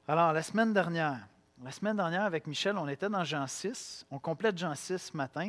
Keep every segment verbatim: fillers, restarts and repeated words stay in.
Alors, la semaine dernière, la semaine dernière avec Michel, on était dans Jean six. On complète Jean six ce matin.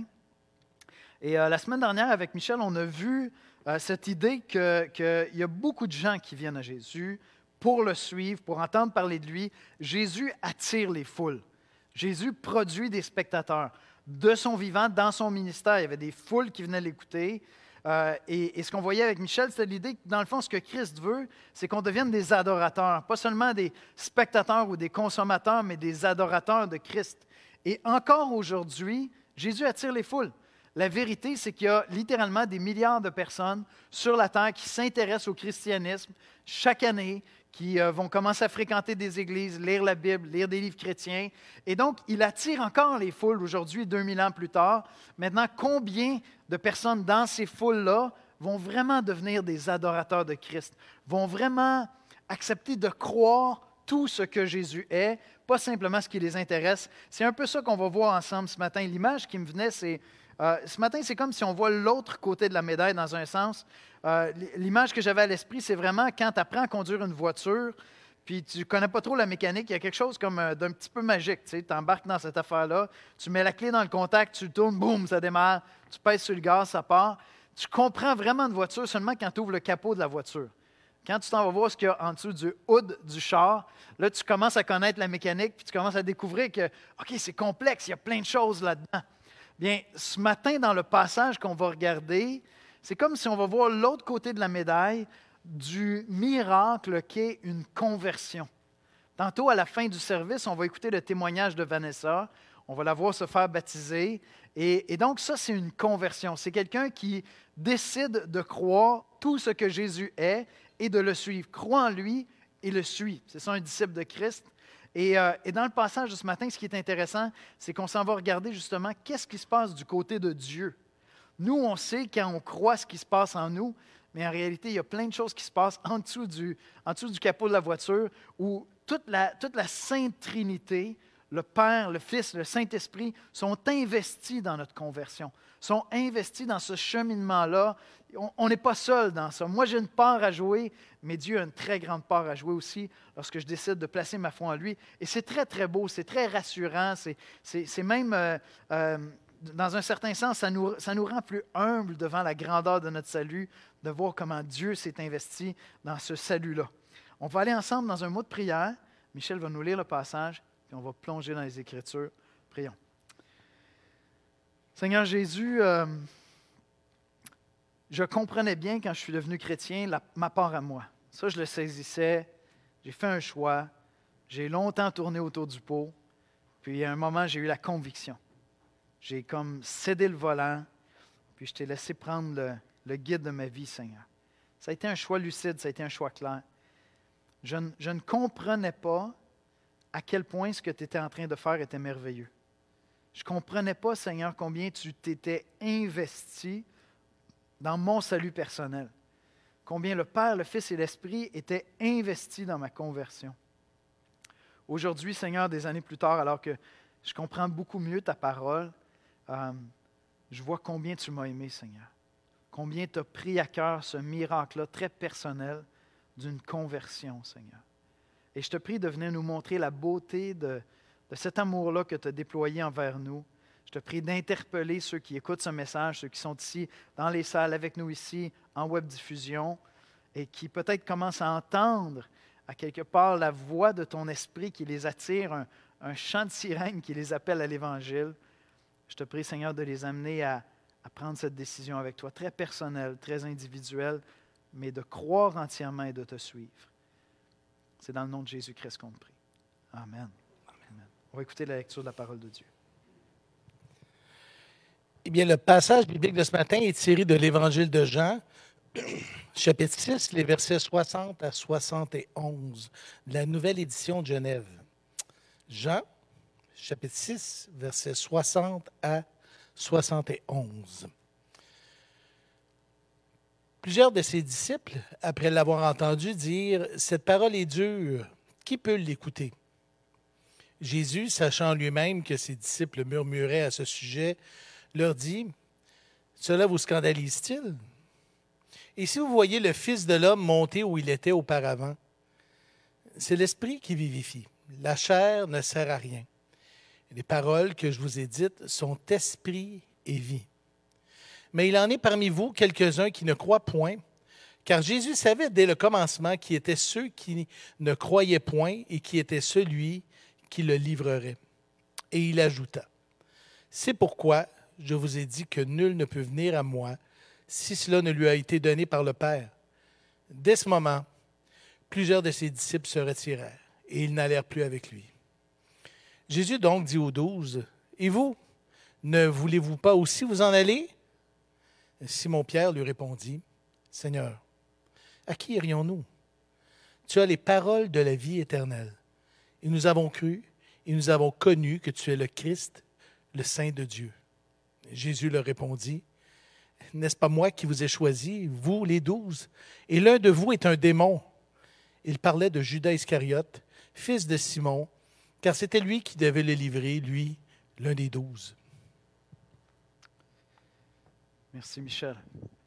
Et euh, la semaine dernière, avec Michel, on a vu euh, cette idée qu'il que y a beaucoup de gens qui viennent à Jésus pour le suivre, pour entendre parler de lui. Jésus attire les foules. Jésus produit des spectateurs. De son vivant, dans son ministère, il y avait des foules qui venaient l'écouter. Euh, et, et ce qu'on voyait avec Michel, c'était l'idée que, dans le fond, ce que Christ veut, c'est qu'on devienne des adorateurs. Pas seulement des spectateurs ou des consommateurs, mais des adorateurs de Christ. Et encore aujourd'hui, Jésus attire les foules. La vérité, c'est qu'il y a littéralement des milliards de personnes sur la terre qui s'intéressent au christianisme chaque année, qui euh, vont commencer à fréquenter des églises, lire la Bible, lire des livres chrétiens. Et donc, il attire encore les foules aujourd'hui, deux mille ans plus tard. Maintenant, combien de personnes dans ces foules-là vont vraiment devenir des adorateurs de Christ, vont vraiment accepter de croire tout ce que Jésus est, pas simplement ce qui les intéresse? C'est un peu ça qu'on va voir ensemble ce matin. L'image qui me venait, c'est... Euh, ce matin, c'est comme si on voit l'autre côté de la médaille dans un sens. Euh, l'image que j'avais à l'esprit, c'est vraiment quand tu apprends à conduire une voiture, puis tu ne connais pas trop la mécanique, il y a quelque chose comme euh, d'un petit peu magique. Tu embarques dans cette affaire-là, tu mets la clé dans le contact, tu le tournes, boum, ça démarre, tu pèses sur le gaz, ça part. Tu comprends vraiment une voiture seulement quand tu ouvres le capot de la voiture. Quand tu t'en vas voir ce qu'il y a en dessous du hood du char, là, tu commences à connaître la mécanique, puis tu commences à découvrir que, OK, c'est complexe, il y a plein de choses là-dedans. Bien, ce matin, dans le passage qu'on va regarder, c'est comme si on va voir l'autre côté de la médaille du miracle qu'est une conversion. Tantôt, à la fin du service, on va écouter le témoignage de Vanessa. On va la voir se faire baptiser. Et, et donc, ça, c'est une conversion. C'est quelqu'un qui décide de croire tout ce que Jésus est et de le suivre. Croit en lui et le suit. C'est ça, un disciple de Christ. Et, euh, et dans le passage de ce matin, ce qui est intéressant, c'est qu'on s'en va regarder justement qu'est-ce qui se passe du côté de Dieu. Nous, on sait quand on croit ce qui se passe en nous, mais en réalité, il y a plein de choses qui se passent en dessous du, en dessous du capot de la voiture où toute la, toute la Sainte Trinité, le Père, le Fils, le Saint-Esprit, sont investis dans notre conversion, sont investis dans ce cheminement-là. On n'est pas seul dans ça. Moi, j'ai une part à jouer, mais Dieu a une très grande part à jouer aussi lorsque je décide de placer ma foi en lui. Et c'est très, très beau, c'est très rassurant, c'est, c'est, c'est même, euh, euh, dans un certain sens, ça nous, ça nous rend plus humbles devant la grandeur de notre salut, de voir comment Dieu s'est investi dans ce salut-là. On va aller ensemble dans un mot de prière. Michel va nous lire le passage, puis on va plonger dans les Écritures. Prions. Seigneur Jésus, euh, je comprenais bien quand je suis devenu chrétien la, ma part à moi. Ça, je le saisissais. J'ai fait un choix. J'ai longtemps tourné autour du pot. Puis à un moment, j'ai eu la conviction. J'ai comme cédé le volant, puis je t'ai laissé prendre le, le guide de ma vie, Seigneur. Ça a été un choix lucide, ça a été un choix clair. Je ne, je ne comprenais pas à quel point ce que tu étais en train de faire était merveilleux. Je ne comprenais pas, Seigneur, combien tu t'étais investi dans mon salut personnel. Combien le Père, le Fils et l'Esprit étaient investis dans ma conversion. Aujourd'hui, Seigneur, des années plus tard, alors que je comprends beaucoup mieux ta parole, euh, je vois combien tu m'as aimé, Seigneur. Combien tu as pris à cœur ce miracle-là très personnel d'une conversion, Seigneur. Et je te prie de venir nous montrer la beauté de, de cet amour-là que tu as déployé envers nous. Je te prie d'interpeller ceux qui écoutent ce message, ceux qui sont ici dans les salles avec nous ici, en web-diffusion, et qui peut-être commencent à entendre à quelque part la voix de ton esprit qui les attire, un, un chant de sirène qui les appelle à l'Évangile. Je te prie, Seigneur, de les amener à, à prendre cette décision avec toi, très personnelle, très individuelle, mais de croire entièrement et de te suivre. C'est dans le nom de Jésus-Christ qu'on te prie. Amen. Amen. On va écouter la lecture de la parole de Dieu. Eh bien, le passage biblique de ce matin est tiré de l'Évangile de Jean, chapitre six, les versets soixante à soixante et onze, de la nouvelle édition de Genève. Jean, chapitre six, versets soixante à soixante et onze. Plusieurs de ses disciples, après l'avoir entendu dire « Cette parole est dure, qui peut l'écouter ?» Jésus, sachant lui-même que ses disciples murmuraient à ce sujet, leur dit « Cela vous scandalise-t-il? Et si vous voyez le Fils de l'homme monter où il était auparavant, c'est l'Esprit qui vivifie. la chair ne sert à rien. Les paroles que je vous ai dites sont esprit et vie. Mais il en est parmi vous quelques-uns qui ne croient point, car Jésus savait dès le commencement qui étaient ceux qui ne croyaient point et qui était celui qui le livrerait. Et il ajouta, « C'est pourquoi je vous ai dit que nul ne peut venir à moi si cela ne lui a été donné par le Père. » Dès ce moment, plusieurs de ses disciples se retirèrent et ils n'allèrent plus avec lui. Jésus donc dit aux douze, « Et vous, ne voulez-vous pas aussi vous en aller? » Simon-Pierre lui répondit, « Seigneur, à qui irions-nous? Tu as les paroles de la vie éternelle. Et nous avons cru et nous avons connu que tu es le Christ, le Saint de Dieu. » Jésus leur répondit, « N'est-ce pas moi qui vous ai choisi, vous les douze? Et l'un de vous est un démon. » Il parlait de Judas Iscariote, fils de Simon, car c'était lui qui devait le livrer, lui, l'un des douze. Merci, Michel.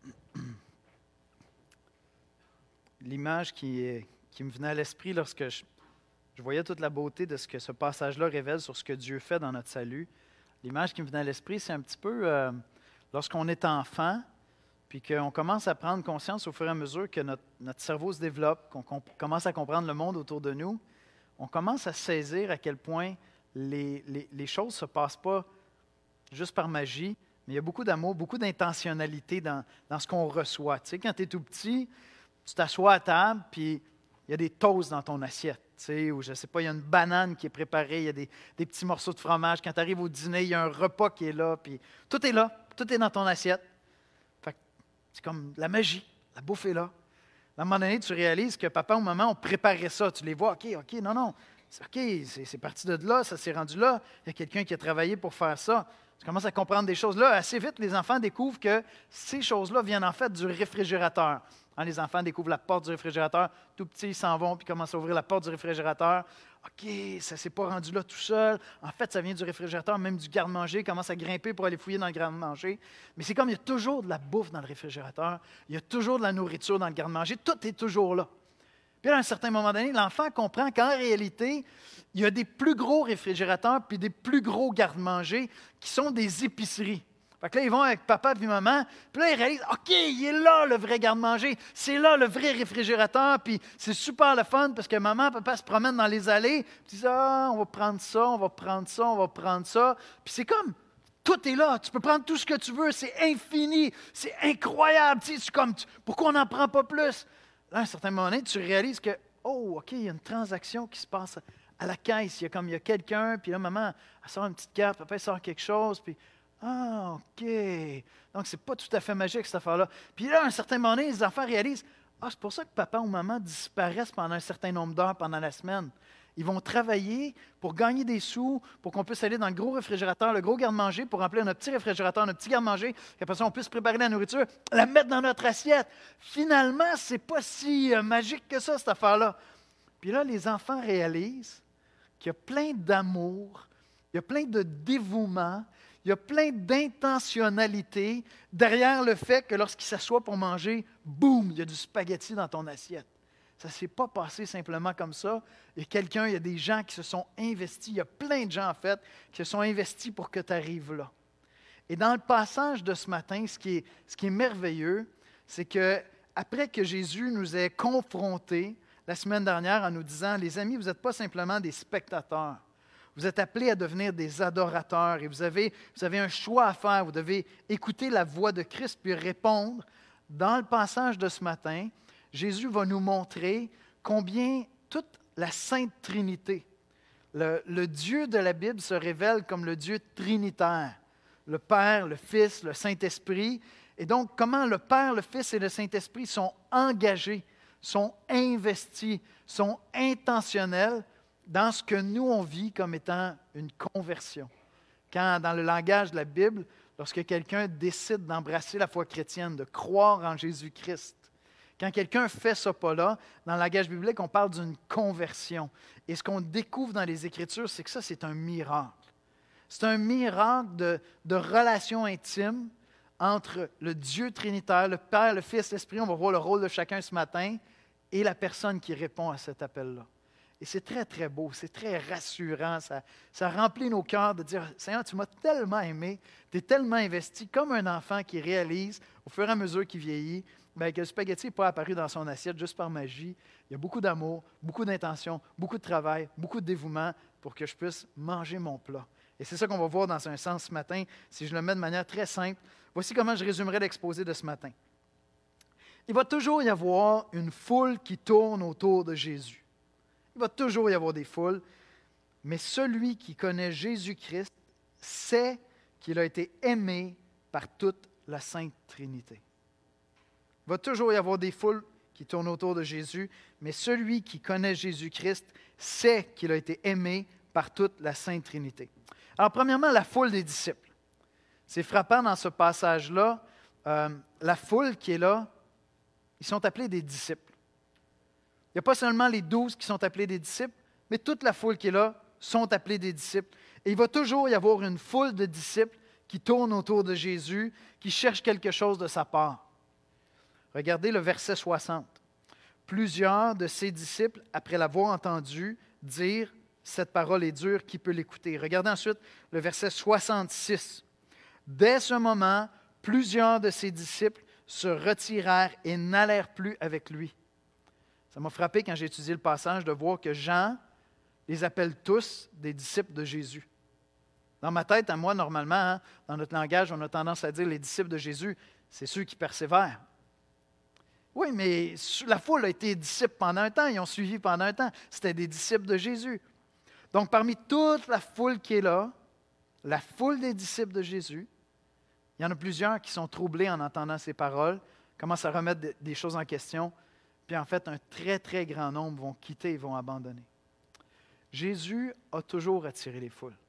L'image qui, est, qui me venait à l'esprit lorsque je, je voyais toute la beauté de ce que ce passage-là révèle sur ce que Dieu fait dans notre salut, l'image qui me venait à l'esprit, c'est un petit peu euh, lorsqu'on est enfant, puis qu'on commence à prendre conscience au fur et à mesure que notre, notre cerveau se développe, qu'on, qu'on commence à comprendre le monde autour de nous, on commence à saisir à quel point les, les, les choses ne se passent pas juste par magie, mais il y a beaucoup d'amour, beaucoup d'intentionnalité dans, dans ce qu'on reçoit. Tu sais, quand tu es tout petit, tu t'assois à table, puis il y a des toasts dans ton assiette. Tu sais, ou je ne sais pas, il y a une banane qui est préparée, il y a des, des petits morceaux de fromage. Quand tu arrives au dîner, il y a un repas qui est là, puis tout est là, tout est dans ton assiette. Fait que c'est comme la magie, la bouffe est là. À un moment donné, tu réalises que papa ou maman ont préparé ça. Tu les vois, OK, OK, non, non, c'est OK, c'est, c'est parti de là, ça s'est rendu là. Il y a quelqu'un qui a travaillé pour faire ça. Tu commences à comprendre des choses. Là, assez vite, les enfants découvrent que ces choses-là viennent en fait du réfrigérateur. Hein, les enfants découvrent la porte du réfrigérateur. Tout petits, ils s'en vont puis commencent à ouvrir la porte du réfrigérateur. OK, ça ne s'est pas rendu là tout seul. En fait, ça vient du réfrigérateur, même du garde-manger. Ils commencent à grimper pour aller fouiller dans le garde-manger. Mais c'est comme il y a toujours de la bouffe dans le réfrigérateur. Il y a toujours de la nourriture dans le garde-manger. Tout est toujours là. Puis à un certain moment donné, l'enfant comprend qu'en réalité, il y a des plus gros réfrigérateurs puis des plus gros garde-manger qui sont des épiceries. Fait que là, ils vont avec papa et maman, puis là, ils réalisent, OK, il est là le vrai garde-manger, c'est là le vrai réfrigérateur, puis c'est super le fun parce que maman et papa se promènent dans les allées, puis ils disent, ah, on va prendre ça, on va prendre ça, on va prendre ça. Puis c'est comme, tout est là, tu peux prendre tout ce que tu veux, c'est infini, c'est incroyable, tu sais, c'est comme, pourquoi on n'en prend pas plus? Là, à un certain moment donné, tu réalises que, oh, OK, il y a une transaction qui se passe à la caisse. Il y a comme il y a quelqu'un, puis là, maman, elle sort une petite carte, papa, il sort quelque chose, puis, ah, OK. Donc, c'est pas tout à fait magique, cette affaire-là. Puis là, à un certain moment donné, les enfants réalisent, ah, c'est pour ça que papa ou maman disparaissent pendant un certain nombre d'heures pendant la semaine. Ils vont travailler pour gagner des sous, pour qu'on puisse aller dans le gros réfrigérateur, le gros garde-manger, pour remplir notre petit réfrigérateur, notre petit garde-manger, qu'après ça, on puisse préparer la nourriture, la mettre dans notre assiette. Finalement, ce n'est pas si euh, magique que ça, cette affaire-là. Puis là, les enfants réalisent qu'il y a plein d'amour, il y a plein de dévouement, il y a plein d'intentionnalité derrière le fait que lorsqu'ils s'assoient pour manger, boum, il y a du spaghetti dans ton assiette. Ça ne s'est pas passé simplement comme ça. Il y a quelqu'un, il y a des gens qui se sont investis. Il y a plein de gens, en fait, qui se sont investis pour que tu arrives là. Et dans le passage de ce matin, ce qui est, ce qui est merveilleux, c'est qu'après que Jésus nous ait confrontés la semaine dernière en nous disant, les amis, vous n'êtes pas simplement des spectateurs. Vous êtes appelés à devenir des adorateurs et vous avez, vous avez un choix à faire. Vous devez écouter la voix de Christ puis répondre. Dans le passage de ce matin, Jésus va nous montrer combien toute la Sainte Trinité, le, le Dieu de la Bible se révèle comme le Dieu trinitaire, le Père, le Fils, le Saint-Esprit. Et donc, comment le Père, le Fils et le Saint-Esprit sont engagés, sont investis, sont intentionnels dans ce que nous, on vit comme étant une conversion. Quand, dans le langage de la Bible, lorsque quelqu'un décide d'embrasser la foi chrétienne, de croire en Jésus-Christ, quand quelqu'un fait ce pas-là, dans le langage biblique, on parle d'une conversion. Et ce qu'on découvre dans les Écritures, c'est que ça, c'est un miracle. C'est un miracle de, de relation intime entre le Dieu trinitaire, le Père, le Fils, l'Esprit, on va voir le rôle de chacun ce matin, et la personne qui répond à cet appel-là. Et c'est très, très beau, c'est très rassurant. Ça, ça remplit nos cœurs de dire, Seigneur, tu m'as tellement aimé, tu es tellement investi, comme un enfant qui réalise, au fur et à mesure qu'il vieillit, bien, que le spaghetti n'est pas apparu dans son assiette juste par magie. Il y a beaucoup d'amour, beaucoup d'intention, beaucoup de travail, beaucoup de dévouement pour que je puisse manger mon plat. Et c'est ça qu'on va voir dans un sens ce matin, si je le mets de manière très simple. Voici comment je résumerai l'exposé de ce matin. Il va toujours y avoir une foule qui tourne autour de Jésus. Il va toujours y avoir des foules, mais celui qui connaît Jésus-Christ sait qu'il a été aimé par toute la Sainte Trinité. Il va toujours y avoir des foules qui tournent autour de Jésus, mais celui qui connaît Jésus-Christ sait qu'il a été aimé par toute la Sainte Trinité. Alors, premièrement, la foule des disciples. C'est frappant dans ce passage-là, euh, la foule qui est là, ils sont appelés des disciples. Il n'y a pas seulement les douze qui sont appelés des disciples, mais toute la foule qui est là sont appelés des disciples. Et il va toujours y avoir une foule de disciples qui tournent autour de Jésus, qui cherchent quelque chose de sa part. Regardez le verset soixante. Plusieurs de ses disciples, après l'avoir entendu dire « Cette parole est dure, qui peut l'écouter ?» Regardez ensuite le verset soixante-six. Dès ce moment, plusieurs de ses disciples se retirèrent et n'allèrent plus avec lui. Ça m'a frappé quand j'ai étudié le passage de voir que Jean les appelle tous des disciples de Jésus. Dans ma tête, à moi, normalement, hein, dans notre langage, on a tendance à dire les disciples de Jésus, c'est ceux qui persévèrent. Oui, mais la foule a été disciples pendant un temps, ils ont suivi pendant un temps. C'était des disciples de Jésus. Donc, parmi toute la foule qui est là, la foule des disciples de Jésus, il y en a plusieurs qui sont troublés en entendant ces paroles, commencent à remettre des choses en question, puis en fait, un très, très grand nombre vont quitter et vont abandonner. Jésus a toujours attiré les foules.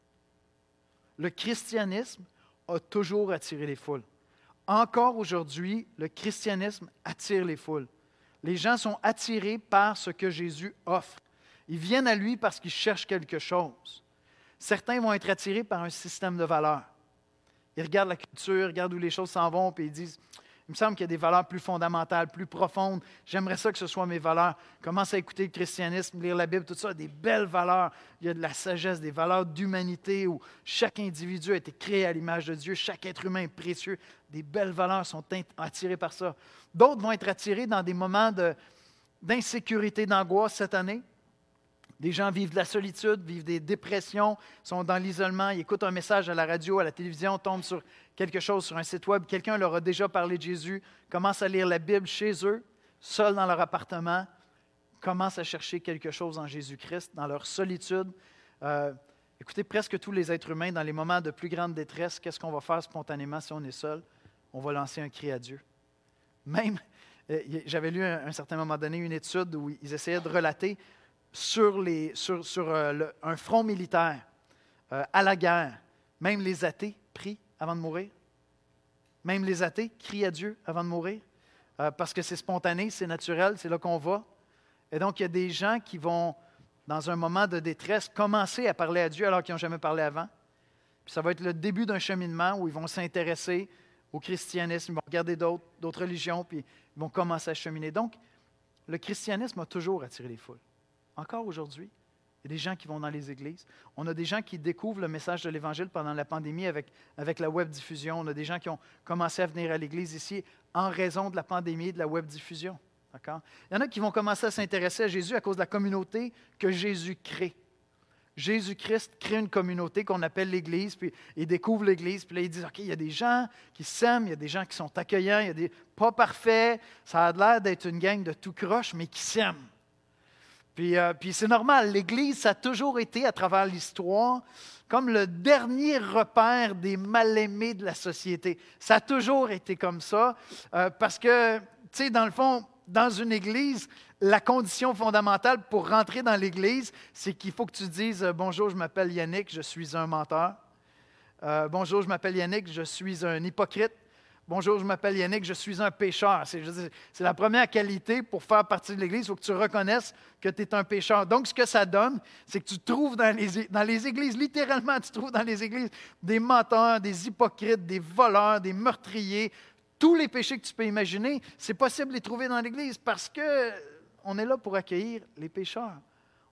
Le christianisme a toujours attiré les foules. Encore aujourd'hui, le christianisme attire les foules. Les gens sont attirés par ce que Jésus offre. Ils viennent à lui parce qu'ils cherchent quelque chose. Certains vont être attirés par un système de valeurs. Ils regardent la culture, ils regardent où les choses s'en vont, puis ils disent « Il me semble qu'il y a des valeurs plus fondamentales, plus profondes. J'aimerais ça que ce soit mes valeurs. » Commence à écouter le christianisme, lire la Bible, tout ça, des belles valeurs. Il y a de la sagesse, des valeurs d'humanité où chaque individu a été créé à l'image de Dieu, chaque être humain est précieux. Des belles valeurs sont attirées par ça. D'autres vont être attirés dans des moments de, d'insécurité, d'angoisse cette année. Des gens vivent de la solitude, vivent des dépressions, sont dans l'isolement, ils écoutent un message à la radio, à la télévision, tombent sur quelque chose sur un site web, quelqu'un leur a déjà parlé de Jésus, commencent à lire la Bible chez eux, seuls dans leur appartement, commencent à chercher quelque chose en Jésus-Christ, dans leur solitude. Euh, écoutez, presque tous les êtres humains, dans les moments de plus grande détresse, qu'est-ce qu'on va faire spontanément si on est seul? On va lancer un cri à Dieu. Même, euh, j'avais lu à un certain moment donné une étude où ils essayaient de relater sur, les, sur, sur euh, le, un front militaire, euh, à la guerre, même les athées prient avant de mourir. Même les athées crient à Dieu avant de mourir, euh, parce que c'est spontané, c'est naturel, c'est là qu'on va. Et donc, il y a des gens qui vont, dans un moment de détresse, commencer à parler à Dieu alors qu'ils n'ont jamais parlé avant. Puis ça va être le début d'un cheminement où ils vont s'intéresser au christianisme, ils vont regarder d'autres, d'autres religions, puis ils vont commencer à cheminer. Donc, le christianisme a toujours attiré les foules. Encore aujourd'hui, il y a des gens qui vont dans les églises. On a des gens qui découvrent le message de l'Évangile pendant la pandémie avec, avec la web-diffusion. On a des gens qui ont commencé à venir à l'Église ici en raison de la pandémie et de la web-diffusion. D'accord? Il y en a qui vont commencer à s'intéresser à Jésus à cause de la communauté que Jésus crée. Jésus-Christ crée une communauté qu'on appelle l'Église, puis ils découvrent l'Église, puis là, ils disent, OK, il y a des gens qui s'aiment, il y a des gens qui sont accueillants, il y a des pas parfaits, ça a l'air d'être une gang de tout croche, mais qui s'aiment. Puis, euh, puis c'est normal, l'Église, ça a toujours été, à travers l'histoire, comme le dernier repère des mal-aimés de la société. Ça a toujours été comme ça, euh, parce que, tu sais, dans le fond, dans une Église, la condition fondamentale pour rentrer dans l'Église, c'est qu'il faut que tu dises « Bonjour, je m'appelle Yannick, je suis un menteur. Euh, bonjour, je m'appelle Yannick, je suis un hypocrite. Bonjour, je m'appelle Yannick, je suis un pécheur. » C'est, je dis, c'est la première qualité pour faire partie de l'Église. Il faut que tu reconnaisses que tu es un pécheur. Donc, ce que ça donne, c'est que tu trouves dans les, dans les églises, littéralement, tu trouves dans les églises des menteurs, des hypocrites, des voleurs, des meurtriers. Tous les péchés que tu peux imaginer, c'est possible de les trouver dans l'Église parce qu'on est là pour accueillir les pécheurs.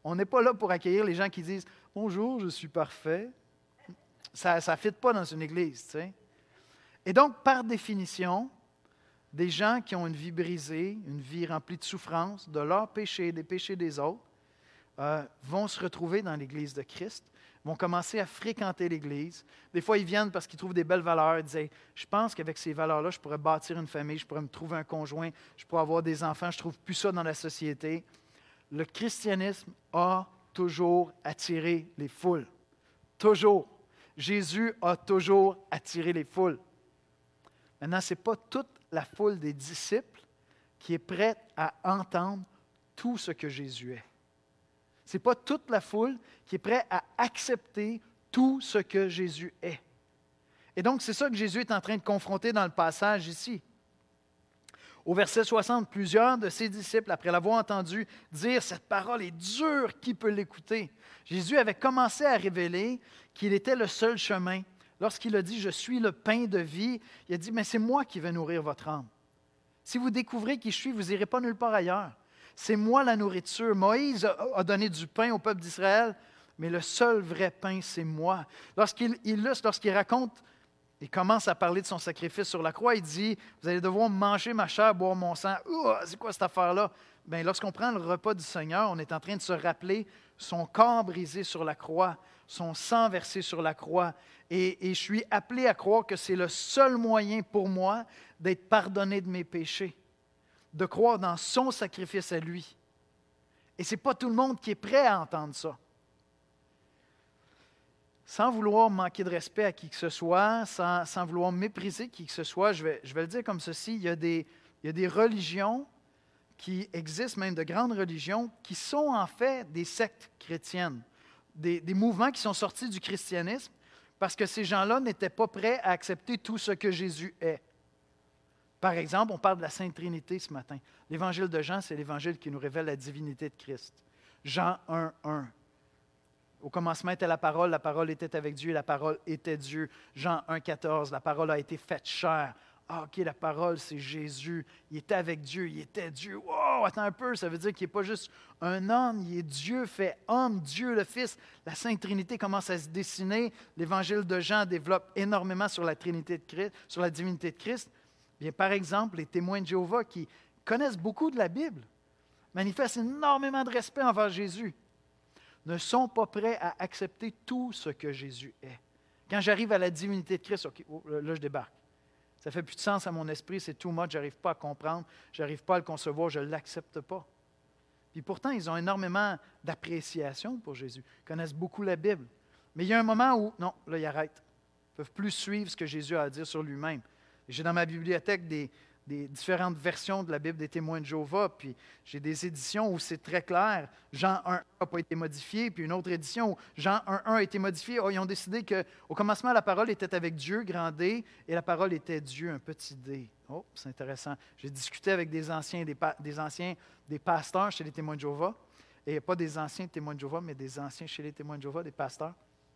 On n'est pas là pour accueillir les gens qui disent « Bonjour, je suis parfait ». Ça ne fit pas dans une église, tu sais. Et donc, par définition, des gens qui ont une vie brisée, une vie remplie de souffrance, de leurs péchés, des péchés des autres, euh, vont se retrouver dans l'Église de Christ, vont commencer à fréquenter l'Église. Des fois, ils viennent parce qu'ils trouvent des belles valeurs. Ils disent « Je pense qu'avec ces valeurs-là, je pourrais bâtir une famille, je pourrais me trouver un conjoint, je pourrais avoir des enfants, je ne trouve plus ça dans la société. » Le christianisme a toujours attiré les foules. Toujours. Jésus a toujours attiré les foules. Maintenant, ce n'est pas toute la foule des disciples qui est prête à entendre tout ce que Jésus est. Ce n'est pas toute la foule qui est prête à accepter tout ce que Jésus est. Et donc, c'est ça que Jésus est en train de confronter dans le passage ici. Au verset soixante, plusieurs de ses disciples, après l'avoir entendu dire « Cette parole est dure, qui peut l'écouter? » Jésus avait commencé à révéler qu'il était le seul chemin. Lorsqu'il a dit « Je suis le pain de vie », il a dit « Mais c'est moi qui vais nourrir votre âme. Si vous découvrez qui je suis, vous n'irez pas nulle part ailleurs. C'est moi la nourriture. Moïse a donné du pain au peuple d'Israël, mais le seul vrai pain, c'est moi. » Lorsqu'il illustre, lorsqu'il raconte, il commence à parler de son sacrifice sur la croix, il dit « Vous allez devoir manger ma chair, boire mon sang. » C'est quoi cette affaire-là? Bien, lorsqu'on prend le repas du Seigneur, on est en train de se rappeler son corps brisé sur la croix, son sang versé sur la croix. Et, et je suis appelé à croire que c'est le seul moyen pour moi d'être pardonné de mes péchés, de croire dans son sacrifice à lui. Et ce n'est pas tout le monde qui est prêt à entendre ça. Sans vouloir manquer de respect à qui que ce soit, sans, sans vouloir mépriser qui que ce soit, je vais, je vais le dire comme ceci, il y a des, il y a des religions qui existent, même de grandes religions, qui sont en fait des sectes chrétiennes, des, des mouvements qui sont sortis du christianisme parce que ces gens-là n'étaient pas prêts à accepter tout ce que Jésus est. Par exemple, on parle de la Sainte Trinité ce matin. L'Évangile de Jean, c'est l'Évangile qui nous révèle la divinité de Christ. Jean un, un. Au commencement était la parole, la parole était avec Dieu, la parole était Dieu. Jean un, quatorze, la parole a été faite chair. Ah, OK, la parole, c'est Jésus. Il était avec Dieu, il était Dieu. Wow, attends un peu, ça veut dire qu'il n'est pas juste un homme, il est Dieu fait homme, Dieu le Fils. La Sainte Trinité commence à se dessiner. L'Évangile de Jean développe énormément sur la Trinité de Christ, sur la divinité de Christ. Bien, par exemple, les témoins de Jéhovah qui connaissent beaucoup de la Bible, manifestent énormément de respect envers Jésus, ne sont pas prêts à accepter tout ce que Jésus est. Quand j'arrive à la divinité de Christ, OK, oh, là, je débarque. Ça ne fait plus de sens à mon esprit, c'est too much, je n'arrive pas à comprendre, je n'arrive pas à le concevoir, je ne l'accepte pas. Puis pourtant, ils ont énormément d'appréciation pour Jésus, ils connaissent beaucoup la Bible. Mais il y a un moment où, non, là, ils arrêtent. Ils ne peuvent plus suivre ce que Jésus a à dire sur lui-même. J'ai dans ma bibliothèque des, des différentes versions de la Bible des témoins de Jéhovah, puis j'ai des éditions où c'est très clair. Jean un n'a pas été modifié, puis une autre édition où Jean un un a été modifié. Oh, ils ont décidé qu'au commencement, la parole était avec Dieu, grand D, et la parole était Dieu, un petit D. Oh, c'est intéressant. J'ai discuté avec des anciens, des, pa- des anciens, des pasteurs chez les témoins de Jéhovah, et pas des anciens témoins de Jéhovah, mais des anciens chez les témoins de Jéhovah, des pasteurs.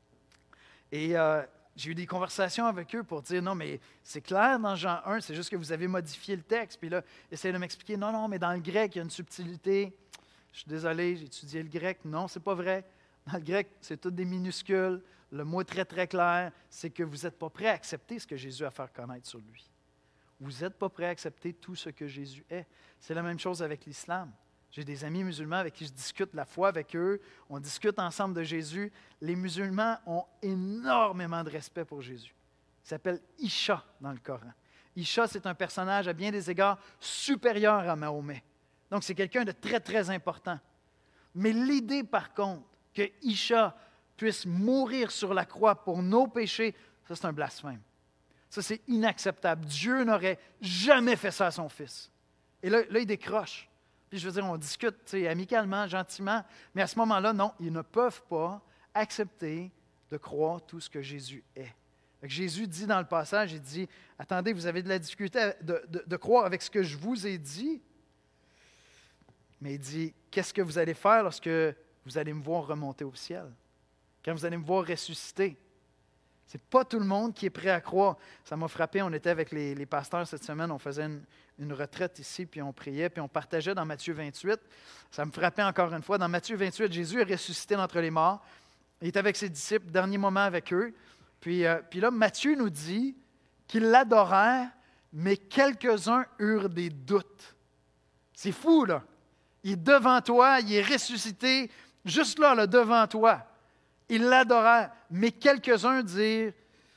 Et euh, j'ai eu des conversations avec eux pour dire, non, mais c'est clair dans Jean un, c'est juste que vous avez modifié le texte. Puis là, ils essaient de m'expliquer, non, non, mais dans le grec, il y a une subtilité. Je suis désolé, j'ai étudié le grec. Non, c'est pas vrai. Dans le grec, c'est tout des minuscules. Le mot est très, très clair, c'est que vous n'êtes pas prêt à accepter ce que Jésus a à faire connaître sur lui. Vous n'êtes pas prêt à accepter tout ce que Jésus est. C'est la même chose avec l'islam. J'ai des amis musulmans avec qui je discute la foi avec eux. On discute ensemble de Jésus. Les musulmans ont énormément de respect pour Jésus. Il s'appelle Isha dans le Coran. Isha, c'est un personnage à bien des égards supérieur à Mahomet. Donc, c'est quelqu'un de très, très important. Mais l'idée, par contre, que Isha puisse mourir sur la croix pour nos péchés, ça, c'est un blasphème. Ça, c'est inacceptable. Dieu n'aurait jamais fait ça à son fils. Et là, là il décroche. Puis je veux dire, on discute amicalement, gentiment, mais à ce moment-là, non, ils ne peuvent pas accepter de croire tout ce que Jésus est. Donc, Jésus dit dans le passage, il dit, attendez, vous avez de la difficulté de, de, de croire avec ce que je vous ai dit, mais il dit, qu'est-ce que vous allez faire lorsque vous allez me voir remonter au ciel? Quand vous allez me voir ressusciter? Ce n'est pas tout le monde qui est prêt à croire. Ça m'a frappé, on était avec les, les pasteurs cette semaine, on faisait une, une retraite ici, puis on priait, puis on partageait dans Matthieu vingt-huit. Ça me frappait encore une fois. Dans Matthieu vingt-huit, Jésus est ressuscité d'entre les morts. Il est avec ses disciples, dernier moment avec eux. Puis, euh, puis là, Matthieu nous dit qu'ils l'adorèrent, mais quelques-uns eurent des doutes. C'est fou, là. Il est devant toi, il est ressuscité, juste là, là devant toi. Ils l'adorèrent, mais quelques-uns dirent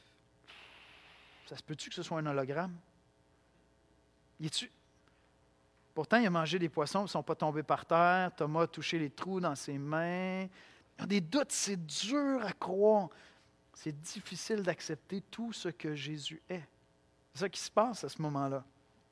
« Ça se peut-tu que ce soit un hologramme? » Il est-tu? Pourtant, il a mangé des poissons, ils ne sont pas tombés par terre. Thomas a touché les trous dans ses mains. Il y a des doutes, c'est dur à croire. C'est difficile d'accepter tout ce que Jésus est. C'est ça qui se passe à ce moment-là.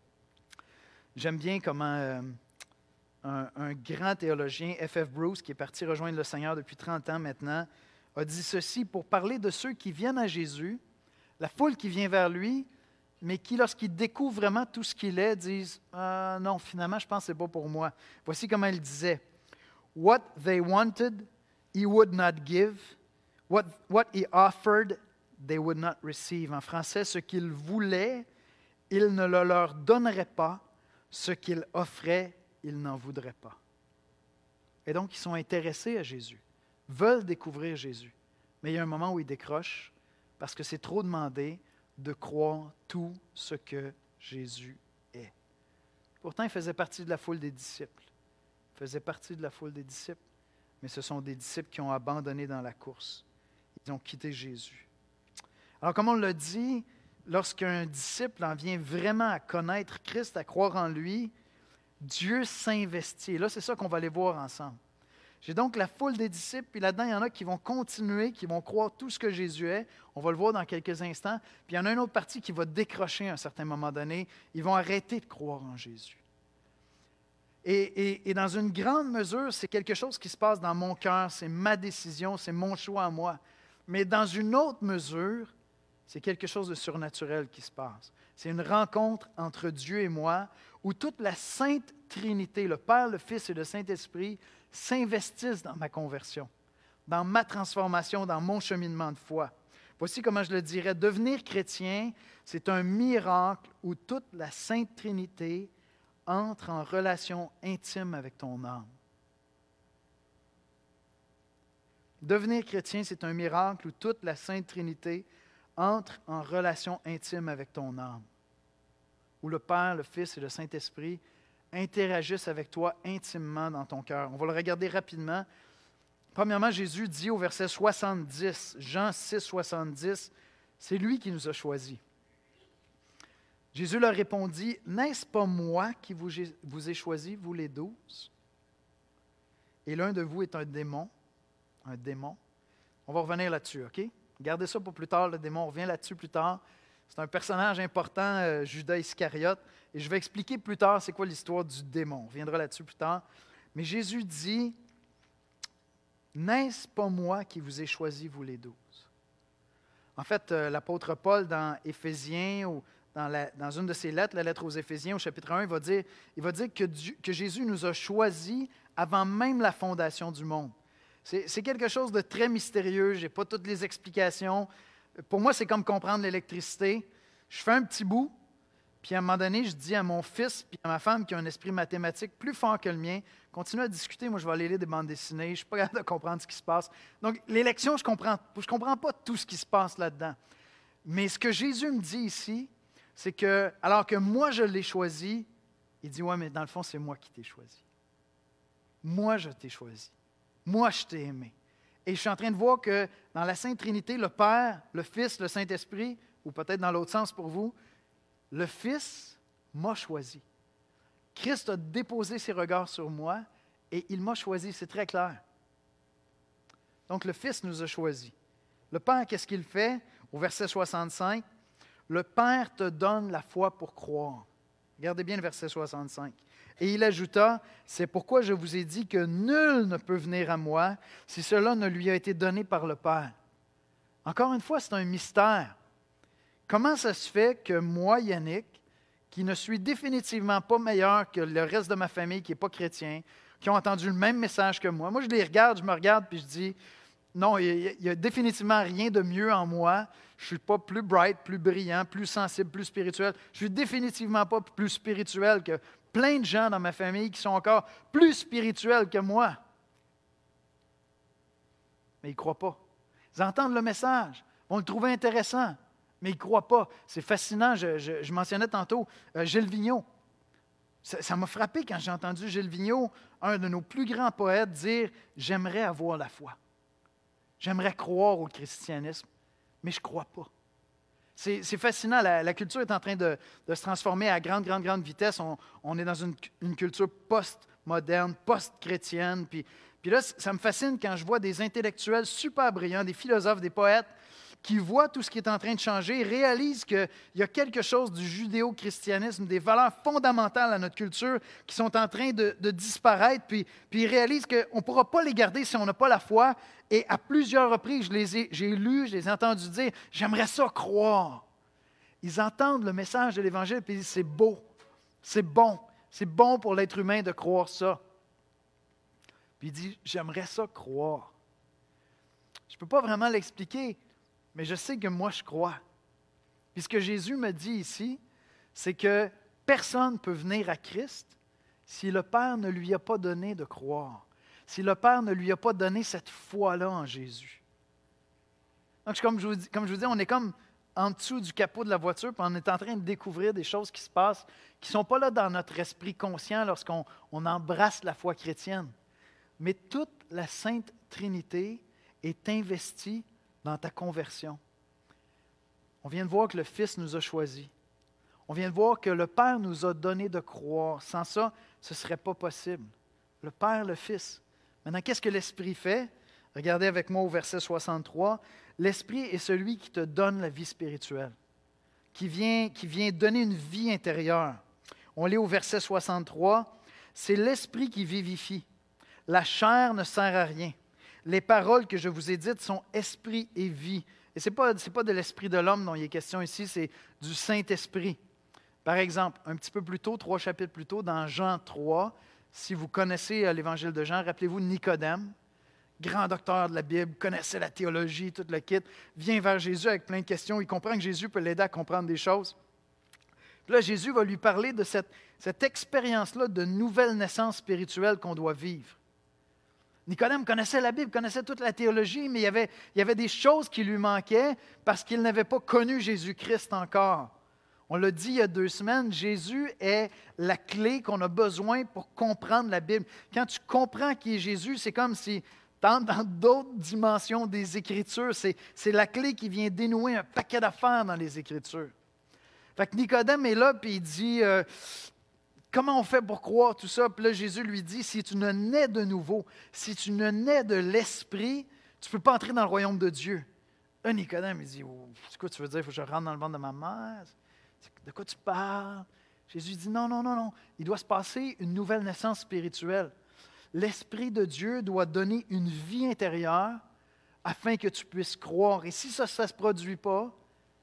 J'aime bien comment euh, un, un grand théologien, F F Bruce, qui est parti rejoindre le Seigneur depuis trente ans maintenant, a dit ceci pour parler de ceux qui viennent à Jésus, la foule qui vient vers lui, mais qui, lorsqu'ils découvrent vraiment tout ce qu'il est, disent ah, « Non, finalement, je pense que ce n'est pas pour moi. » Voici comment il disait « What they wanted, he would not give. What, what he offered, they would not receive. » En français, ce qu'ils voulaient, il ne le leur donnerait pas. Ce qu'il offrait, il n'en voudrait pas. Et donc, ils sont intéressés à Jésus, veulent découvrir Jésus. Mais il y a un moment où ils décrochent parce que c'est trop demandé de croire tout ce que Jésus est. Pourtant, il faisait partie de la foule des disciples. Il faisait partie de la foule des disciples, mais ce sont des disciples qui ont abandonné dans la course. Ils ont quitté Jésus. Alors, comme on l'a dit, lorsqu'un disciple en vient vraiment à connaître Christ, à croire en lui, Dieu s'investit. Et là, c'est ça qu'on va aller voir ensemble. J'ai donc la foule des disciples, puis là-dedans, il y en a qui vont continuer, qui vont croire tout ce que Jésus est. On va le voir dans quelques instants. Puis il y en a une autre partie qui va décrocher à un certain moment donné. Ils vont arrêter de croire en Jésus. Et, et, et dans une grande mesure, c'est quelque chose qui se passe dans mon cœur, c'est ma décision, c'est mon choix à moi. Mais dans une autre mesure, c'est quelque chose de surnaturel qui se passe. C'est une rencontre entre Dieu et moi où toute la Sainte Trinité, le Père, le Fils et le Saint-Esprit, s'investissent dans ma conversion, dans ma transformation, dans mon cheminement de foi. Voici comment je le dirais. Devenir chrétien, c'est un miracle où toute la Sainte Trinité entre en relation intime avec ton âme. Devenir chrétien, c'est un miracle où toute la Sainte Trinité entre en relation intime avec ton âme, où le Père, le Fils et le Saint-Esprit interagissent avec toi intimement dans ton cœur. On va le regarder rapidement. Premièrement, Jésus dit au verset soixante-dix, Jean six, soixante-dix, c'est lui qui nous a choisis. Jésus leur répondit, « N'est-ce pas moi qui vous, vous ai choisi, vous les douze? Et l'un de vous est un démon. » Un démon. On va revenir là-dessus, OK? Gardez ça pour plus tard, le démon. On revient là-dessus plus tard. C'est un personnage important, euh, Judas Iscariote. Et je vais expliquer plus tard c'est quoi l'histoire du démon. On reviendra là-dessus plus tard. Mais Jésus dit, « N'est-ce pas moi qui vous ai choisi, vous les douze? » En fait, euh, l'apôtre Paul, dans Éphésiens, ou dans, la, dans une de ses lettres, la lettre aux Éphésiens, au chapitre un, il va dire, il va dire que, Dieu, que Jésus nous a choisis avant même la fondation du monde. C'est, c'est quelque chose de très mystérieux. Je n'ai pas toutes les explications. Pour moi, c'est comme comprendre l'électricité. Je fais un petit bout, puis à un moment donné, je dis à mon fils puis à ma femme qui a un esprit mathématique plus fort que le mien, continue à discuter, moi je vais aller lire des bandes dessinées, je ne suis pas capable de comprendre ce qui se passe. Donc, l'élection, je ne comprends, je comprends pas tout ce qui se passe là-dedans. Mais ce que Jésus me dit ici, c'est que, alors que moi je l'ai choisi, il dit, ouais, mais dans le fond, c'est moi qui t'ai choisi. Moi, je t'ai choisi. Moi, je t'ai aimé. Et je suis en train de voir que dans la Sainte Trinité, le Père, le Fils, le Saint-Esprit, ou peut-être dans l'autre sens pour vous, le Fils m'a choisi. Christ a déposé ses regards sur moi et il m'a choisi, c'est très clair. Donc le Fils nous a choisis. Le Père, qu'est-ce qu'il fait? Au verset soixante-cinq, le Père te donne la foi pour croire. Regardez bien le verset soixante-cinq. Et il ajouta, c'est pourquoi je vous ai dit que nul ne peut venir à moi si cela ne lui a été donné par le Père. Encore une fois, c'est un mystère. Comment ça se fait que moi, Yannick, qui ne suis définitivement pas meilleur que le reste de ma famille qui n'est pas chrétien, qui ont entendu le même message que moi, moi je les regarde, je me regarde puis je dis, non, il n'y a, a définitivement rien de mieux en moi. Je ne suis pas plus bright, plus brillant, plus sensible, plus spirituel. Je ne suis définitivement pas plus spirituel que plein de gens dans ma famille qui sont encore plus spirituels que moi. Mais ils ne croient pas. Ils entendent le message, vont le trouver intéressant, mais ils ne croient pas. C'est fascinant. Je, je, je mentionnais tantôt euh, Gilles Vigneault. Ça, ça m'a frappé quand j'ai entendu Gilles Vigneault, un de nos plus grands poètes, dire « J'aimerais avoir la foi. J'aimerais croire au christianisme, mais je ne crois pas. » C'est, c'est fascinant. La, la culture est en train de, de se transformer à grande, grande, grande vitesse. On, on est dans une, une culture post-moderne, post-chrétienne. Puis, puis là, ça me fascine quand je vois des intellectuels super brillants, des philosophes, des poètes, qui voient tout ce qui est en train de changer, réalisent qu'il y a quelque chose du judéo-christianisme, des valeurs fondamentales à notre culture qui sont en train de, de disparaître, puis, puis ils réalisent qu'on ne pourra pas les garder si on n'a pas la foi. Et à plusieurs reprises, je les ai, j'ai lu, je les ai entendus dire « J'aimerais ça croire ». Ils entendent le message de l'Évangile, puis ils disent « C'est beau, c'est bon, c'est bon pour l'être humain de croire ça ». Puis il dit « J'aimerais ça croire ». Je ne peux pas vraiment l'expliquer, mais je sais que moi, je crois. Puis ce que Jésus me dit ici, c'est que personne ne peut venir à Christ si le Père ne lui a pas donné de croire, si le Père ne lui a pas donné cette foi-là en Jésus. Donc, comme je vous dis, comme je vous dis, on est comme en dessous du capot de la voiture, puis on est en train de découvrir des choses qui se passent, qui ne sont pas là dans notre esprit conscient lorsqu'on on embrasse la foi chrétienne. Mais toute la Sainte Trinité est investie dans ta conversion. On vient de voir que le Fils nous a choisis. On vient de voir que le Père nous a donné de croire. Sans ça, ce ne serait pas possible. Le Père, le Fils. Maintenant, qu'est-ce que l'Esprit fait? Regardez avec moi au verset soixante-trois. L'Esprit est celui qui te donne la vie spirituelle, qui vient, qui vient donner une vie intérieure. On lit au verset soixante-trois. C'est l'Esprit qui vivifie. La chair ne sert à rien. Les paroles que je vous ai dites sont esprit et vie. Et ce n'est pas, c'est pas de l'esprit de l'homme dont il est question ici, c'est du Saint-Esprit. Par exemple, un petit peu plus tôt, trois chapitres plus tôt, dans Jean trois, si vous connaissez l'Évangile de Jean, rappelez-vous Nicodème, grand docteur de la Bible, connaissait la théologie, tout le kit, vient vers Jésus avec plein de questions. Il comprend que Jésus peut l'aider à comprendre des choses. Puis là, Jésus va lui parler de cette, cette expérience-là de nouvelle naissance spirituelle qu'on doit vivre. Nicodème connaissait la Bible, connaissait toute la théologie, mais il y avait, il y avait des choses qui lui manquaient parce qu'il n'avait pas connu Jésus-Christ encore. On l'a dit il y a deux semaines, Jésus est la clé qu'on a besoin pour comprendre la Bible. Quand tu comprends qui est Jésus, c'est comme si tu entres dans d'autres dimensions des Écritures. C'est, c'est la clé qui vient dénouer un paquet d'affaires dans les Écritures. Fait que Nicodème est là, puis il dit... Euh, Comment on fait pour croire tout ça? Puis là, Jésus lui dit, si tu ne nais de nouveau, si tu ne nais de l'Esprit, tu ne peux pas entrer dans le royaume de Dieu. Là, Nicodème, il dit, oh, c'est quoi tu veux dire? Il faut que je rentre dans le ventre de ma mère? De quoi tu parles? Jésus dit, non, non, non, non. Il doit se passer une nouvelle naissance spirituelle. L'Esprit de Dieu doit donner une vie intérieure afin que tu puisses croire. Et si ça ne se produit pas,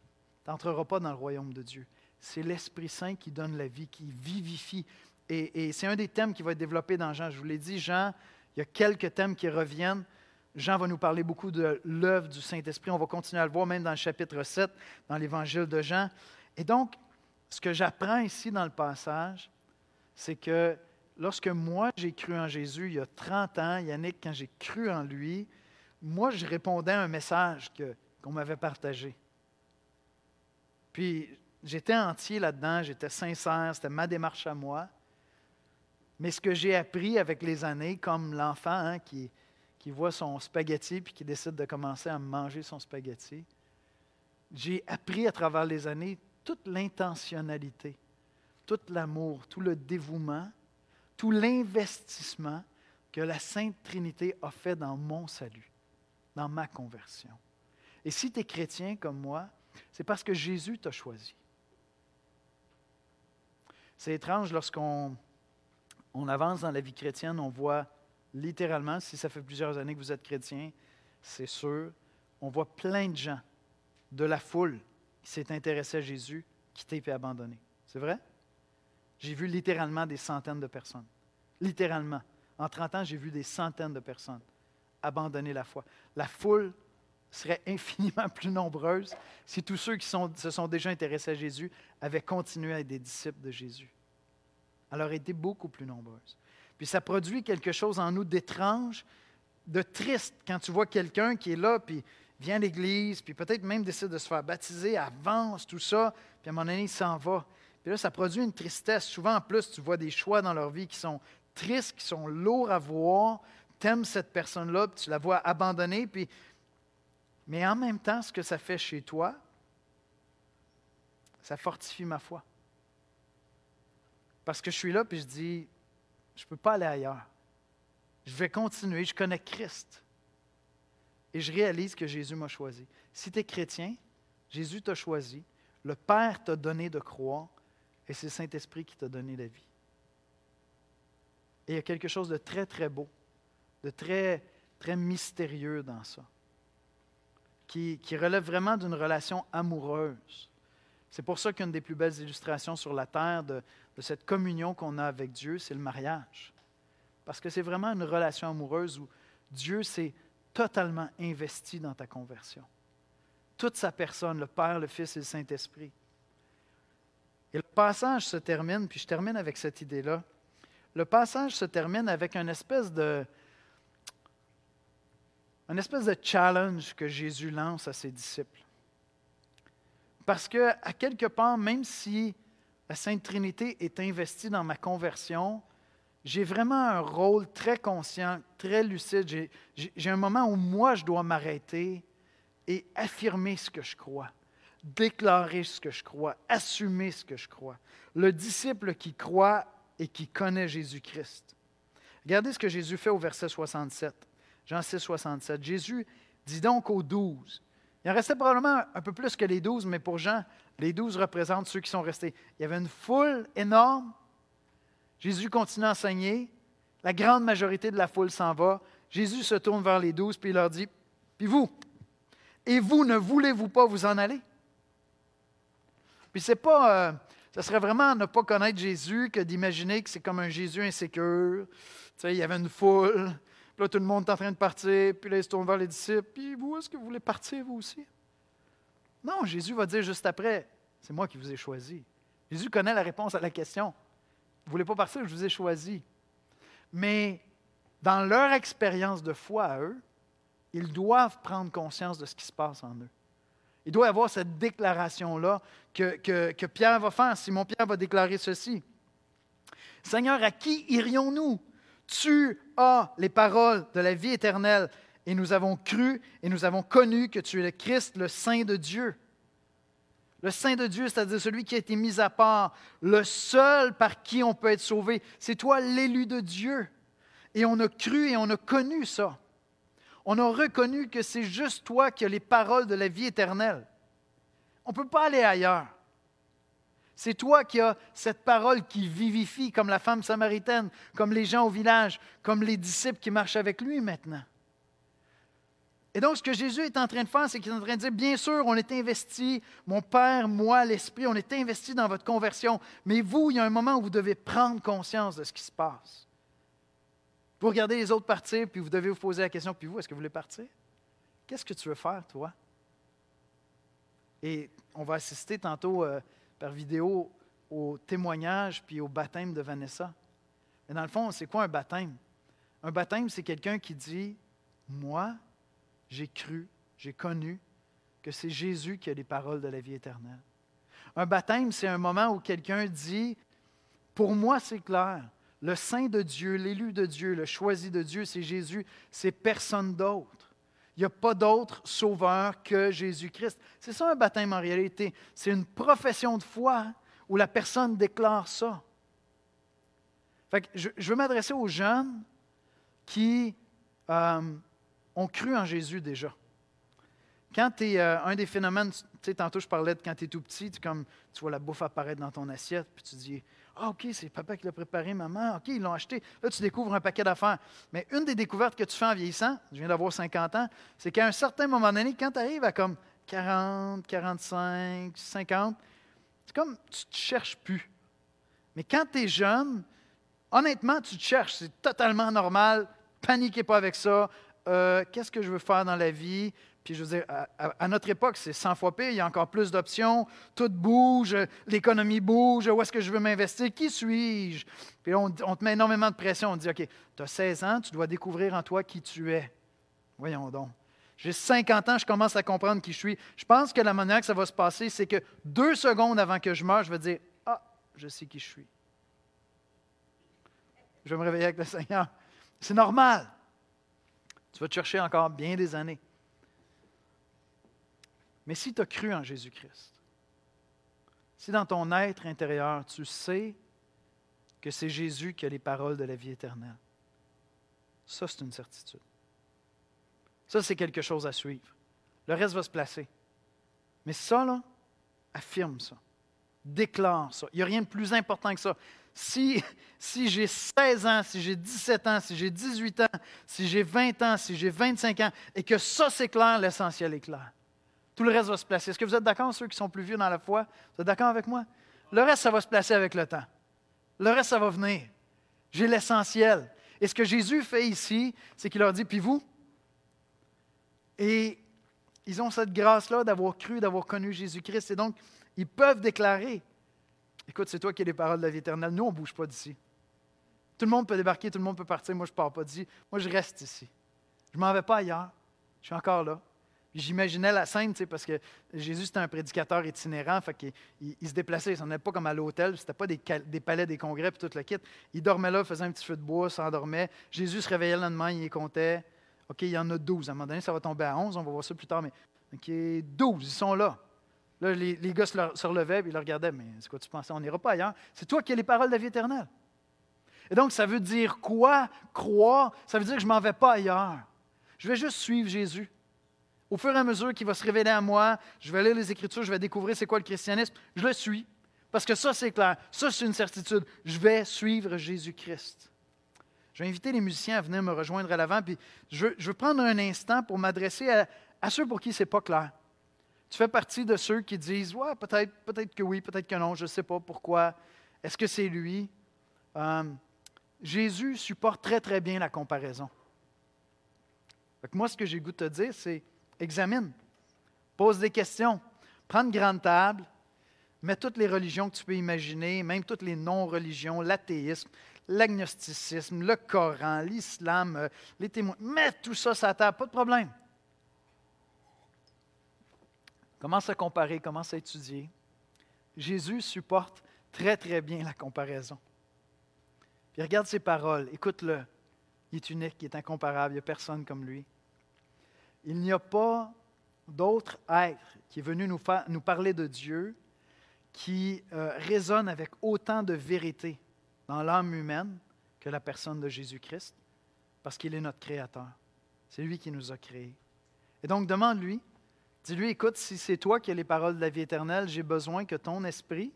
tu n'entreras pas dans le royaume de Dieu. C'est l'Esprit Saint qui donne la vie, qui vivifie. Et, et c'est un des thèmes qui va être développé dans Jean. Je vous l'ai dit, Jean, il y a quelques thèmes qui reviennent. Jean va nous parler beaucoup de l'œuvre du Saint-Esprit. On va continuer à le voir même dans le chapitre sept, dans l'Évangile de Jean. Et donc, ce que j'apprends ici dans le passage, c'est que lorsque moi, j'ai cru en Jésus, il y a trente ans, Yannick, quand j'ai cru en lui, moi, je répondais à un message que, qu'on m'avait partagé. Puis, j'étais entier là-dedans, j'étais sincère, c'était ma démarche à moi. Mais ce que j'ai appris avec les années, comme l'enfant hein, qui, qui voit son spaghetti puis qui décide de commencer à manger son spaghetti, j'ai appris à travers les années toute l'intentionnalité, tout l'amour, tout le dévouement, tout l'investissement que la Sainte Trinité a fait dans mon salut, dans ma conversion. Et si tu es chrétien comme moi, c'est parce que Jésus t'a choisi. C'est étrange lorsqu'on on avance dans la vie chrétienne, on voit littéralement, si ça fait plusieurs années que vous êtes chrétien, c'est sûr, on voit plein de gens de la foule qui s'est intéressé à Jésus, quitté et abandonné. C'est vrai? J'ai vu littéralement des centaines de personnes. Littéralement. En trente ans, j'ai vu des centaines de personnes abandonné la foi. La foule serait infiniment plus nombreuse si tous ceux qui sont, se sont déjà intéressés à Jésus avaient continué à être des disciples de Jésus. Elle aurait été beaucoup plus nombreuse. Puis ça produit quelque chose en nous d'étrange, de triste, quand tu vois quelqu'un qui est là, puis vient à l'Église, puis peut-être même décide de se faire baptiser, avance, tout ça, puis à un moment donné, il s'en va. Puis là, ça produit une tristesse. Souvent, en plus, tu vois des choix dans leur vie qui sont tristes, qui sont lourds à voir. Tu aimes cette personne-là, puis tu la vois abandonnée, puis... mais en même temps, ce que ça fait chez toi, ça fortifie ma foi. Parce que je suis là, puis je dis, je ne peux pas aller ailleurs. Je vais continuer, je connais Christ. Et je réalise que Jésus m'a choisi. Si tu es chrétien, Jésus t'a choisi, le Père t'a donné de croire, et c'est le Saint-Esprit qui t'a donné la vie. Et il y a quelque chose de très, très beau, de très, très mystérieux dans ça, qui, qui relève vraiment d'une relation amoureuse. C'est pour ça qu'une des plus belles illustrations sur la terre de, de cette communion qu'on a avec Dieu, c'est le mariage. Parce que c'est vraiment une relation amoureuse où Dieu s'est totalement investi dans ta conversion. Toute sa personne, le Père, le Fils et le Saint-Esprit. Et le passage se termine, puis je termine avec cette idée-là. Le passage se termine avec une espèce de, une espèce de challenge que Jésus lance à ses disciples. Parce que, à quelque part, même si la Sainte Trinité est investie dans ma conversion, j'ai vraiment un rôle très conscient, très lucide. J'ai, j'ai, j'ai un moment où moi, je dois m'arrêter et affirmer ce que je crois, déclarer ce que je crois, assumer ce que je crois. Le disciple qui croit et qui connaît Jésus-Christ. Regardez ce que Jésus fait au verset soixante-sept. Jean six, soixante-sept. Jésus dit donc aux douze. Il en restait probablement un peu plus que les douze, mais pour Jean, les douze représentent ceux qui sont restés. Il y avait une foule énorme. Jésus continue à enseigner. La grande majorité de la foule s'en va. Jésus se tourne vers les douze puis il leur dit, « Puis vous, et vous, ne voulez-vous pas vous en aller? » Puis c'est pas, euh, ça serait vraiment ne pas connaître Jésus que d'imaginer que c'est comme un Jésus insécure. Tu sais, il y avait une foule, puis là tout le monde est en train de partir, puis là il se tourne vers les disciples, « Puis vous, est-ce que vous voulez partir vous aussi? » Non, Jésus va dire juste après, « C'est moi qui vous ai choisi. » Jésus connaît la réponse à la question. Vous ne voulez pas partir, je vous ai choisi. Mais dans leur expérience de foi à eux, ils doivent prendre conscience de ce qui se passe en eux. Il doit y avoir cette déclaration-là que, que, que Pierre va faire. Simon-Pierre va déclarer ceci. « Seigneur, à qui irions-nous? Tu as les paroles de la vie éternelle et nous avons cru et nous avons connu que tu es le Christ, le Saint de Dieu. » Le Saint de Dieu, c'est-à-dire celui qui a été mis à part, le seul par qui on peut être sauvé. C'est toi l'élu de Dieu. Et on a cru et on a connu ça. On a reconnu que c'est juste toi qui as les paroles de la vie éternelle. On ne peut pas aller ailleurs. C'est toi qui as cette parole qui vivifie, comme la femme samaritaine, comme les gens au village, comme les disciples qui marchent avec lui maintenant. Et donc, ce que Jésus est en train de faire, c'est qu'il est en train de dire, bien sûr, on est investi, mon Père, moi, l'Esprit, on est investi dans votre conversion, mais vous, il y a un moment où vous devez prendre conscience de ce qui se passe. Vous regardez les autres partir, puis vous devez vous poser la question, puis vous, est-ce que vous voulez partir? Qu'est-ce que tu veux faire, toi? Et on va assister tantôt euh, par vidéo au témoignage puis au baptême de Vanessa. Mais dans le fond, c'est quoi un baptême? Un baptême, c'est quelqu'un qui dit, moi, j'ai cru, j'ai connu que c'est Jésus qui a les paroles de la vie éternelle. Un baptême, c'est un moment où quelqu'un dit, pour moi, c'est clair, le Saint de Dieu, l'élu de Dieu, le choisi de Dieu, c'est Jésus, c'est personne d'autre. Il n'y a pas d'autre sauveur que Jésus-Christ. C'est ça un baptême en réalité. C'est une profession de foi où la personne déclare ça. Fait que je, je veux m'adresser aux jeunes qui euh, ont cru en Jésus déjà. Quand tu es euh, un des phénomènes, tu sais, tantôt je parlais de quand tu es tout petit, tu, comme, tu vois la bouffe apparaître dans ton assiette, puis tu dis, ah, OK, c'est papa qui l'a préparé, maman, OK, ils l'ont acheté. Là, tu découvres un paquet d'affaires. Mais une des découvertes que tu fais en vieillissant, je viens d'avoir cinquante ans, c'est qu'à un certain moment donné, quand tu arrives à comme quarante, quarante-cinq, cinquante, c'est comme tu ne te cherches plus. Mais quand tu es jeune, honnêtement, tu te cherches, c'est totalement normal, paniquez pas avec ça. euh, qu'est-ce que je veux faire dans la vie? Puis je veux dire, à, à- à notre époque, c'est cent fois pire, il y a encore plus d'options, tout bouge, l'économie bouge, où est-ce que je veux m'investir? Qui suis-je? Puis là, on, on te met énormément de pression, on te dit, OK, tu as seize ans, tu dois découvrir en toi qui tu es. Voyons donc. J'ai cinquante ans, je commence à comprendre qui je suis. Je pense que la manière que ça va se passer, c'est que deux secondes avant que je meure, je vais dire, ah, je sais qui je suis. Je vais me réveiller avec le Seigneur. C'est normal. Tu vas te chercher encore bien des années. Mais si tu as cru en Jésus-Christ, si dans ton être intérieur, tu sais que c'est Jésus qui a les paroles de la vie éternelle, ça, c'est une certitude. Ça, c'est quelque chose à suivre. Le reste va se placer. Mais ça, là, affirme ça. Déclare ça. Il n'y a rien de plus important que ça. Si, si j'ai seize ans, si j'ai dix-sept ans, si j'ai dix-huit ans, si j'ai vingt ans, si j'ai vingt-cinq ans, et que ça, c'est clair, l'essentiel est clair. Tout le reste va se placer. Est-ce que vous êtes d'accord, ceux qui sont plus vieux dans la foi? Vous êtes d'accord avec moi? Le reste, ça va se placer avec le temps. Le reste, ça va venir. J'ai l'essentiel. Et ce que Jésus fait ici, c'est qu'il leur dit, puis vous? Et ils ont cette grâce-là d'avoir cru, d'avoir connu Jésus-Christ. Et donc, ils peuvent déclarer, écoute, c'est toi qui as les paroles de la vie éternelle. Nous, on ne bouge pas d'ici. Tout le monde peut débarquer, tout le monde peut partir. Moi, je ne pars pas d'ici. Moi, je reste ici. Je ne m'en vais pas ailleurs. Je suis encore là. Puis j'imaginais la scène, tu sais, parce que Jésus, c'était un prédicateur itinérant, fait qu'il il, il se déplaçait, il s'en allait pas comme à l'hôtel, c'était pas des, des palais, des congrès, puis tout le kit. Il dormait là, faisait un petit feu de bois, s'endormait. Jésus se réveillait le lendemain, il les comptait. OK, il y en a douze. À un moment donné, ça va tomber à onze, on va voir ça plus tard, mais OK, douze, ils sont là. Là, les, les gars se, le, se relevaient, puis ils le regardaient, mais c'est quoi tu pensais? On n'ira pas ailleurs. C'est toi qui as les paroles de la vie éternelle. Et donc, ça veut dire quoi? Croire, ça veut dire que je ne m'en vais pas ailleurs. Je vais juste suivre Jésus. Au fur et à mesure qu'il va se révéler à moi, je vais lire les Écritures, je vais découvrir c'est quoi le christianisme, je le suis. Parce que ça, c'est clair. Ça, c'est une certitude. Je vais suivre Jésus-Christ. Je vais inviter les musiciens à venir me rejoindre à l'avant, puis je veux, je veux prendre un instant pour m'adresser à, à ceux pour qui ce n'est pas clair. Tu fais partie de ceux qui disent, ouais, peut-être, peut-être que oui, peut-être que non, je ne sais pas pourquoi. Est-ce que c'est lui? Euh, Jésus supporte très, très bien la comparaison. Fait que moi, ce que j'ai le goût de te dire, c'est examine, pose des questions, prends une grande table, mets toutes les religions que tu peux imaginer, même toutes les non-religions, l'athéisme, l'agnosticisme, le Coran, l'islam, euh, les témoins. Mets tout ça sur la table, pas de problème. Commence à comparer, commence à étudier. Jésus supporte très, très bien la comparaison. Puis regarde ses paroles, écoute-le. Il est unique, il est incomparable, il n'y a personne comme lui. Il n'y a pas d'autre être qui est venu nous, faire, nous parler de Dieu qui euh, résonne avec autant de vérité dans l'âme humaine que la personne de Jésus-Christ, parce qu'il est notre Créateur. C'est lui qui nous a créés. Et donc, demande-lui, dis-lui, écoute, si c'est toi qui as les paroles de la vie éternelle, j'ai besoin que ton esprit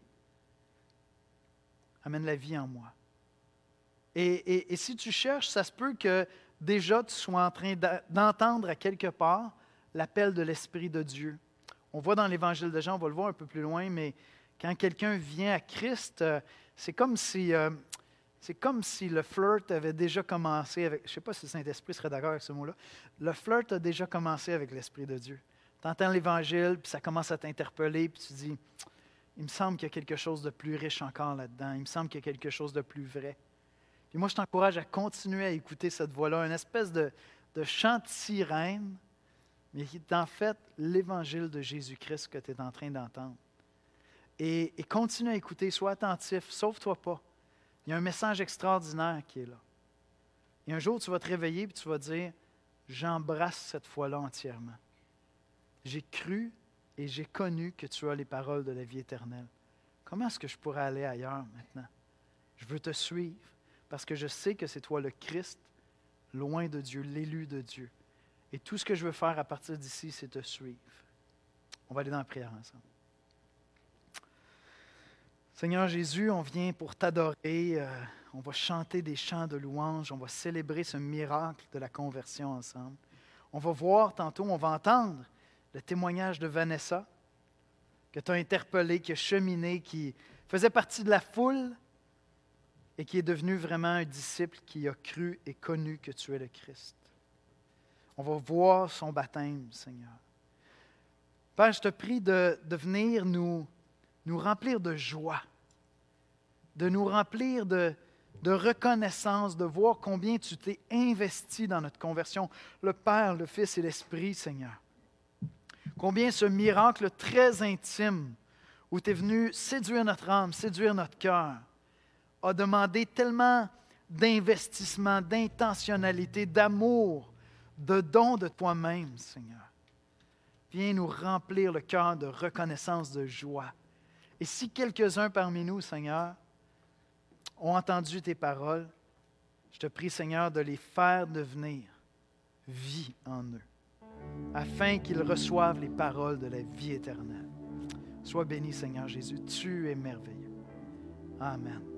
amène la vie en moi. Et, et, et si tu cherches, ça se peut que déjà tu sois en train d'entendre à quelque part l'appel de l'Esprit de Dieu. On voit dans l'Évangile de Jean, on va le voir un peu plus loin, mais quand quelqu'un vient à Christ, c'est comme si, euh, c'est comme si le flirt avait déjà commencé avec, je ne sais pas si le Saint-Esprit serait d'accord avec ce mot-là, le flirt a déjà commencé avec l'Esprit de Dieu. Tu entends l'Évangile, puis ça commence à t'interpeller, puis tu dis, il me semble qu'il y a quelque chose de plus riche encore là-dedans, il me semble qu'il y a quelque chose de plus vrai. Puis moi, je t'encourage à continuer à écouter cette voix-là, une espèce de, de chant de sirène, mais qui est en fait l'Évangile de Jésus-Christ que tu es en train d'entendre. Et, et continue à écouter, sois attentif, sauve-toi pas. Il y a un message extraordinaire qui est là. Et un jour, tu vas te réveiller et tu vas dire, j'embrasse cette foi-là entièrement. J'ai cru et j'ai connu que tu as les paroles de la vie éternelle. Comment est-ce que je pourrais aller ailleurs maintenant? Je veux te suivre. Parce que je sais que c'est toi le Christ, loin de Dieu, l'élu de Dieu. Et tout ce que je veux faire à partir d'ici, c'est te suivre. On va aller dans la prière ensemble. Seigneur Jésus, on vient pour t'adorer. Euh, on va chanter des chants de louange. On va célébrer ce miracle de la conversion ensemble. On va voir tantôt, on va entendre le témoignage de Vanessa, que tu as interpellé, qui a cheminé, qui faisait partie de la foule, et qui est devenu vraiment un disciple qui a cru et connu que tu es le Christ. On va voir son baptême, Seigneur. Père, je te prie de, de venir nous, nous remplir de joie, de nous remplir de, de reconnaissance, de voir combien tu t'es investi dans notre conversion, le Père, le Fils et l'Esprit, Seigneur. Combien ce miracle très intime où tu es venu séduire notre âme, séduire notre cœur, a demandé tellement d'investissement, d'intentionnalité, d'amour, de don de toi-même, Seigneur. Viens nous remplir le cœur de reconnaissance, de joie. Et si quelques-uns parmi nous, Seigneur, ont entendu tes paroles, je te prie, Seigneur, de les faire devenir vie en eux, afin qu'ils reçoivent les paroles de la vie éternelle. Sois béni, Seigneur Jésus, tu es merveilleux. Amen.